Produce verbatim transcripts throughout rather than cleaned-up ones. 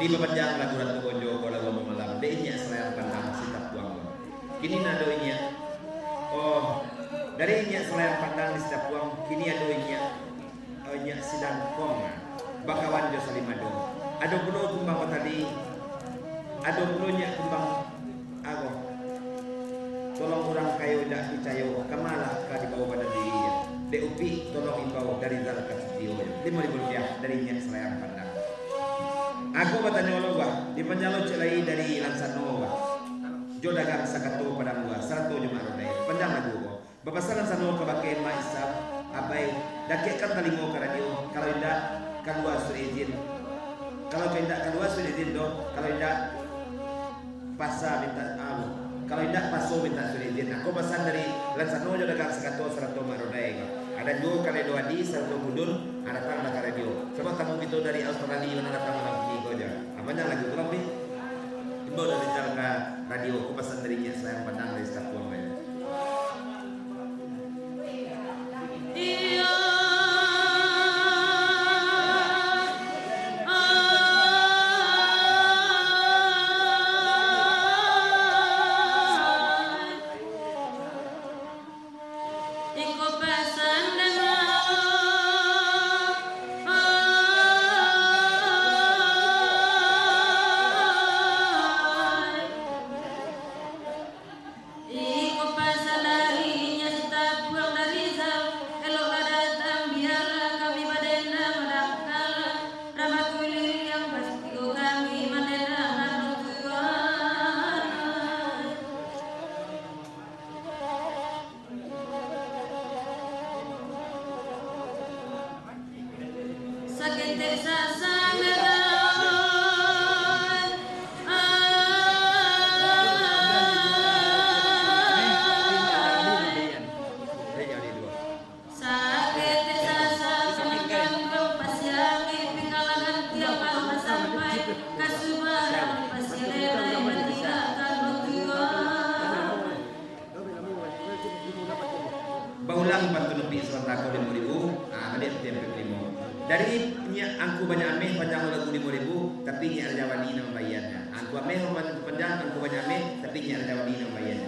Di pepanjang lagu Ratu Bojo kalau ngomong malam dehnya selayan pandang sitap buang. Kini nadoinya oh dari nya selayan pandang di sitap buang kini adoinya oh nya sidang kong bakawan jo salimado. Ado pulo kumbang tadi ado pulonya kumbang ako tolong orang kayo dak picayo kamala ka di bawah pada diri de upi tolong imbau dari zalkat studio lima ribu rupiah dari nya selayan pandang. Aku bertanya lo gua di penjalo celai dari Lansano gua jo dagang sakato pada gua serato cuma rodai panjang lagu gua bapak salam sano ke bakai maisab abai dakek kan talingo ke radio kalau tidak keluar sudah izin kalau tidak keluar sudah izin do kalau tidak pasar minta abu kalau tidak paso minta sudah izin aku pesan dari Lansano jo dagang sakato serato marodai ada dua kali dua di satu budul ada tang ke radio sebab tamu itu dari Australia mana datang malam ini kau aja apanya lagi kurang nih imbau dari ke radio aku pesan darinya saya pandang dari staf puang lain. Dari punya angku banyak ameh panjang lagu lima ribu tapi nya ada jawadi nama bayarnya. Angku ameh panjang angku banyak ameh tapi nya ada jawadi nama bayarnya.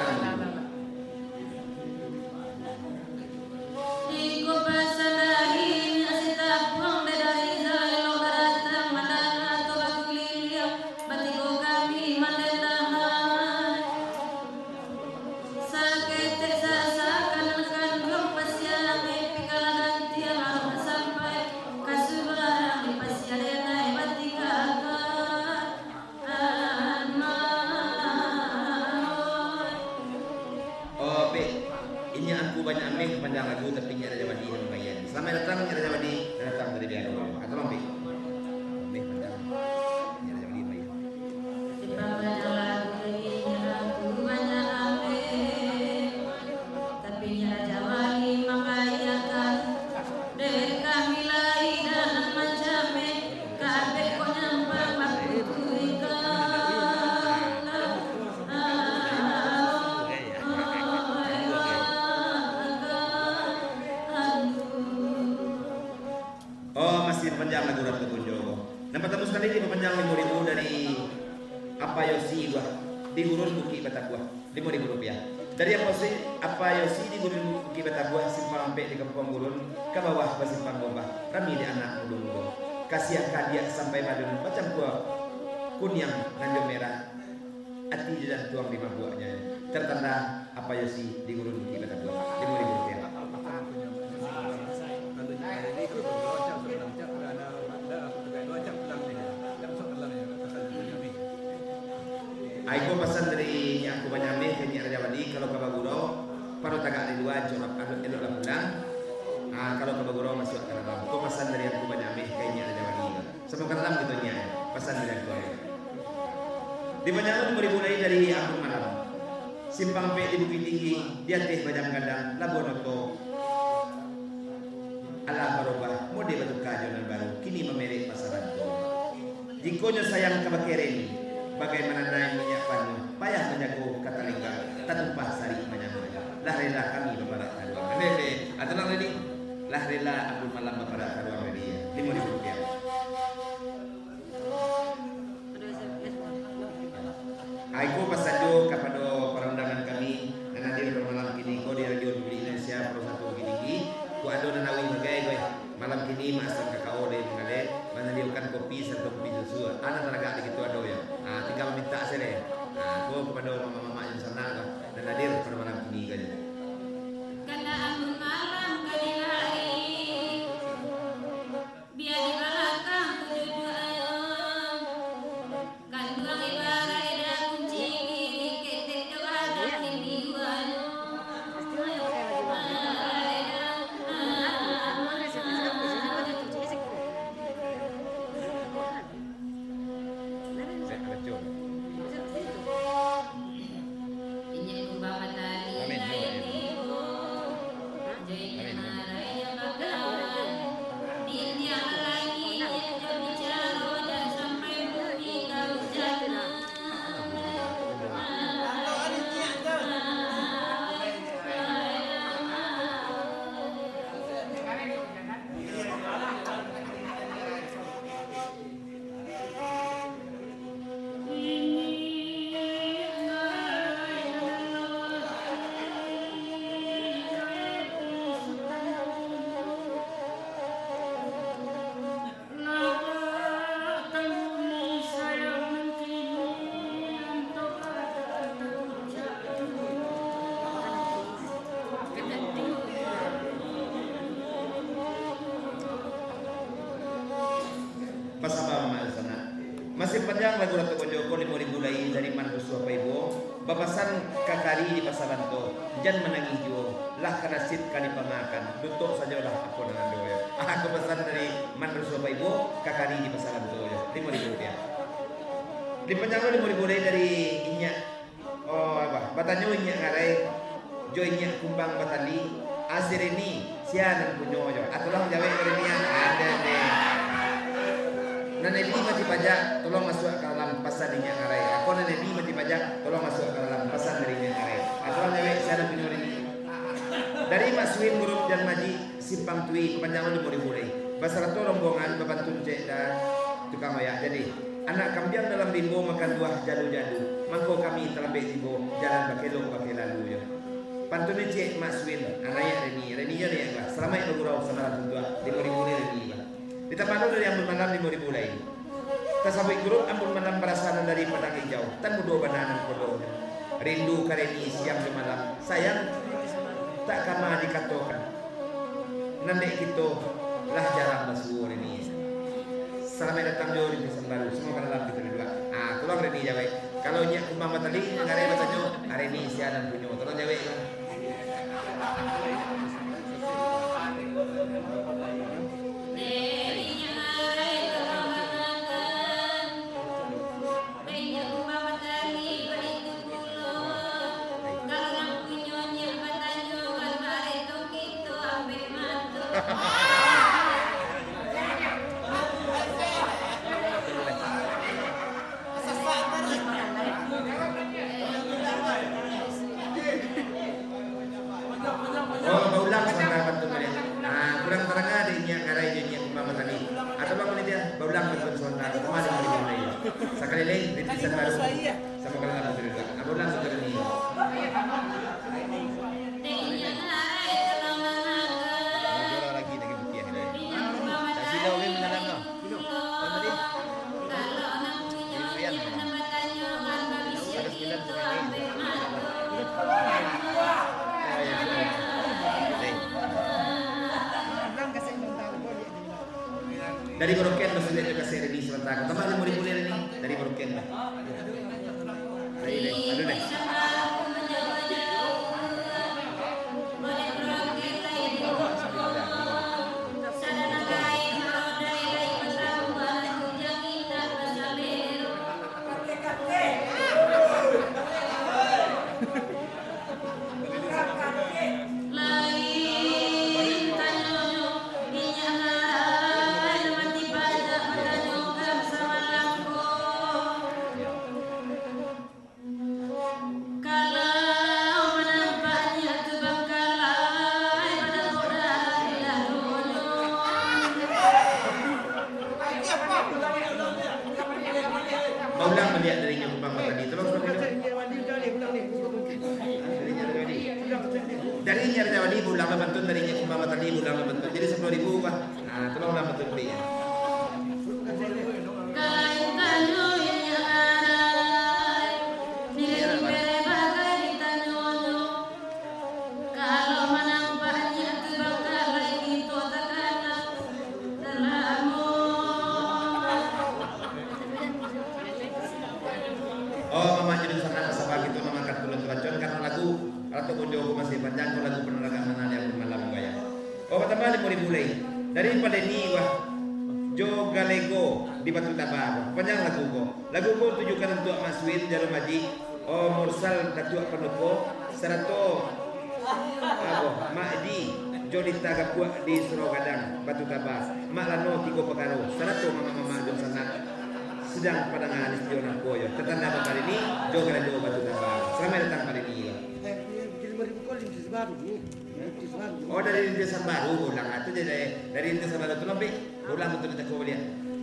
Panjang lagu tapi nya ada jawadi nama bayarnya. Selamat datang nya ada jawadi datang dari dia dulu. Atau lampi. Ameh panjang nya ada jawadi bayar. Banyak lagu lagu banyak ameh tapi nya ada jawadi makayakan dari kami lain dalam macame kabe ko nyambang makuikan. Panjang lagu Ratu Bojo. Nampak temu sekali di panjang lima ribu dari apa Yosi gua di gurun Buki Batagua lima ribu rupiah. Dari apa sih apa Yosi di gurun Buki Batagua simpang sampai di kampung gurun ke bawah basimpang bomba. Kami di anak mudung-mudung. Kasih kadia sampai madun macam gua kunyang nanjung merah. Ati dan tuang lima buahnya. Tertanda apa Yosi di gurun Buki Batagua lima ribu rupiah. Aku pesan dari yang aku banyak ameh kini ada jawadi kalau ke Baguro pada tagak di dua jorok adut elok lah pulang. Ah kalau ke Baguro masuk ke dalam. Aku pesan dari yang aku banyak ameh kini ada jawadi. Semoga dalam gitunya pesan dari aku. Di banyak lima ribu mulai dari aku malam. Simpang P di Bukit Tinggi dia teh badam gadang Labonoto. Allah barobah mode batu kajonan baru kini memerek pasaran tu. Jikonya sayang kebakereni. Bagaimana naik minyak panu payah menjago kata lingga tak tumpah sari banyak-banyak lah rela kami bebarak kaduang lele atau lang lagi lah rela aku malam bebarak kaduang lele lima ribu rupiah. ini masang kakao deh mengale meneliukan kopi serta kopi susu. Anak tenaga di gitu ada ya. Ah tinggal minta saya deh. Ah gua kepada mama-mama yang sana dan hadir pada malam ini kan. Karena amun malam kali hari biar di belakang tujuh ayo kan dua ibarat ada kunci ketek jawab timbiwan. Masih panjang lagu Ratu Kojoko lima ribu lain dari mantu suapa ibu babasan kakari di pasaran to jan menangis jo lah karasit kali pamakan dutuk saja lah aku dengan doa ah kepesan dari mantu suapa ibu kakari di pasaran to lima ribu rupiah di panjang lima ribu lain dari inya oh apa batanyo inya ngarai jo inya kumbang batali asir ini sianan punyo jo atulah jawe kerenian ada deh. Nana Ebi mati pajak, tolong masuk ke dalam pasar dinyak ngarai. Aku Nana Ebi mati pajak, tolong masuk ke dalam pasar dari dinyak ngarai. Aku nyawe sana punya ini. Dari Mak Suin Murup dan Maji Simpang Tui kepanjangan lima ribu lagi. Basar tu rombongan bebantu cek dan tukang oyak. Jadi anak kambiang dalam limbo makan buah jadu-jadu. Mangko kami terlebih tibo jalan bakelong bakel lalu ya. Pantune cek Mak Suin, anaknya Reni, Reni nya dia enggak. Selama itu gurau sama tuan lima ribu Reni. Kita pandang dari ambul manam lima ribu lain. Tasabik grup ambul manam perasaan dari padang hijau. Tan mudo bananan kodongnya. Rindu kareni siang ke malam. Sayang tak kama dikatokan. Nandek kita lah jarang masuk ini. Selamat datang jauh di pesan baru. Semua dalam kita berdua. Ah, tolong Reni jawab. Kalau nyak kumbang matali ngarai batanyo, hari ini siaran punyo. Tolong jawab. Sekali lagi, ritisan baru sama kalau nak cerita. Apa ulang seperti ini? Jual lagi dengan bukti yang lain. Tak sila orang mendalam no. Kilo. Apa dia? Ini yang mana? Ada sembilan sebenarnya. Dari Broken masih lihat juga seri di sebentar. Tambah lima ribu lira ni dari Broken lah. Dari deh, aduh deh. Dari nyari Jawa di bulan Bantun dari nyari Kumbang tadi bulan Bantun jadi sepuluh ribu pak. Ah, tolonglah betul beli ya. Oh, mama jadi sana sabah gitu nama kartun curacon karena lagu Ratu Bonjogo masih panjang lagu penerangan mana yang malam gaya. Oh, pertama mau dimulai daripada ini wah Jo Galego di Batu Tabar. Panjang lagu ko. Lagu ko tujukan untuk Mas Win Jarum Haji. Oh, Mursal Datuk Penoko Serato Abo Makdi Jodita Gapuak di Surogadang Batu Tabar. Mak Lano Tigo Pekaro Serato mama-mama jom sana sedang pada ngalis Jonan Koyo. Tertanda pada ini Jo Galego Batu Tabar. Selamat datang pada ini. Oh, dari desa baru ulang itu dari dari desa baru itu lebih ulang untuk kita kau lihat.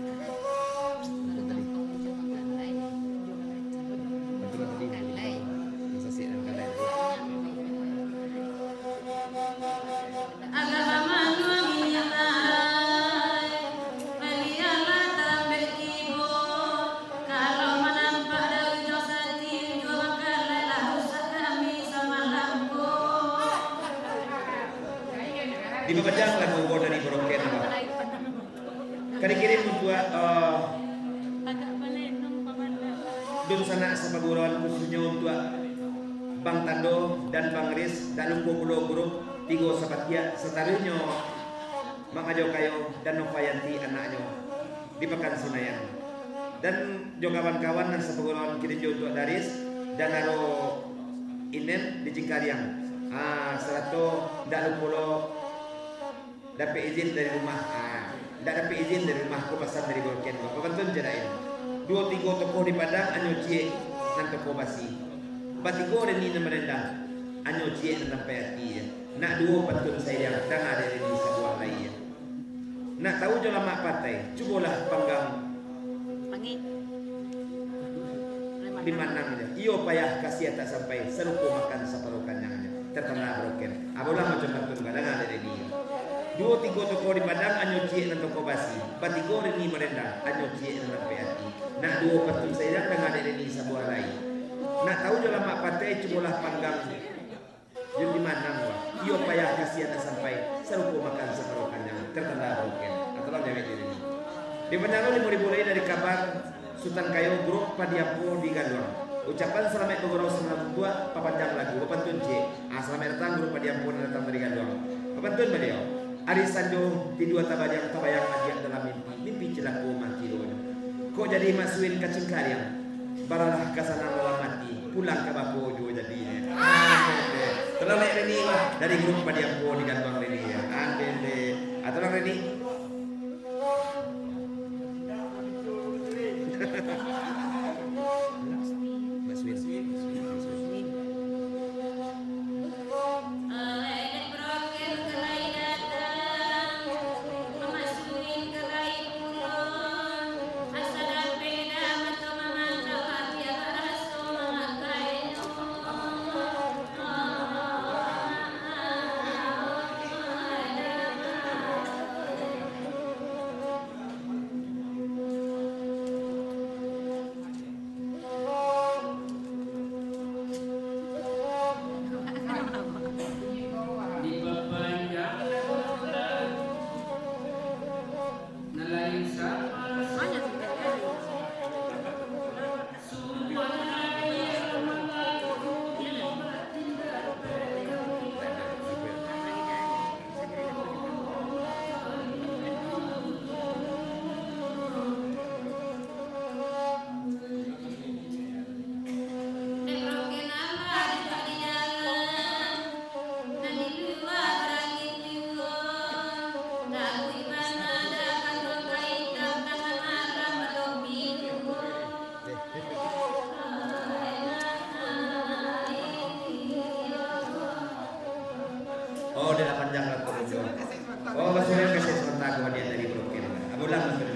Di Bapajang lagu ko dari Boroken apa? Kari-kiri untuk uh, dun sana sa paguron khususnya untuk Bang Tando dan Bang Riz dan lumpo pulo guru tigo sa Batia setarunya Makajo kayo dan Novayanti anaknya di Pekan Senayan dan jo kawan-kawan dan sa paguron kini jo untuk Daris dan aro inen di Cingkariang ah serato dak lumpulo dapat izin dari rumah, ah, tidak dapat izin dari rumah ke pasar dari Boroken. Pemantun jerain. Dua tiga toko di Padang, anyo cie dan toko basi. Batigo dan ini merendang, anyo cie dan payati. Nak dua pantun saya yang tengah dari di sebuah lain. Nak tahu je lama patai, cubalah panggang. Di mana aja? Iyo payah kasih tak sampai serupu makan separuh kanyangnya. Terkena Boroken. Abulah macam pantun kadang ada dari dia. Dua tiga toko di Padang anyo cie dan toko basi. Batigo dan ini merendang, anyo cie dan payati. Nak dua pantun saya yang ada dari sebuah lain. Nak tahu je lama patai, cubalah panggang. Jadi di mana gua? Iyo payah kasih tak sampai serupu makan separuh kanyang. Terkena Boroken. Atau jangan jadi ini. Di Panjang lima ribu dari kabar Sultan Kayo grup Padiapo di Galuang. Ucapan selamat bergurau sembilan tua papanjang lagu Pepantun C. Ah, selamat datang grup Padiapo dan datang dari Galuang. Pepantun beliau. Ari Sanjo di dua tabayang tabayang ajian dalam mimpi mimpi celaku mati doanya. Kok jadi masukin ke Cingkariang? Baralah ke sana malam mati pulang ke Bakojo jadinya. Terlalu ini dari grup Padiapo di Galuang ini ya. Ande atau orang ini. Oh, dia panjang lagu itu. Oh, maksudnya kasih sebentar kemudian dari Boroken. Abulah